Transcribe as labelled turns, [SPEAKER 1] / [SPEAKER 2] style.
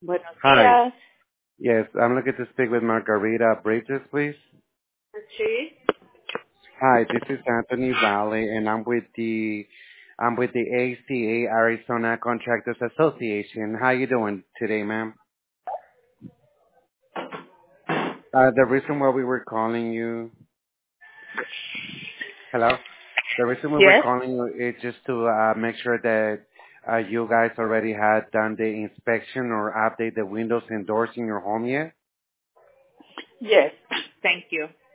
[SPEAKER 1] Buenos
[SPEAKER 2] Hi.
[SPEAKER 1] días.
[SPEAKER 2] Yes, I'm looking to speak with Margarita Bridges, please.
[SPEAKER 1] Sí.
[SPEAKER 2] Hi, this is Anthony Valley, and I'm with the ACA Arizona Contractors Association. How you doing today, ma'am? The reason why we were calling you, hello. The reason we were
[SPEAKER 1] Yes.
[SPEAKER 2] calling you is just to make sure that you guys already had done the inspection or update the windows and doors in your home yet.
[SPEAKER 1] Yes. Thank you.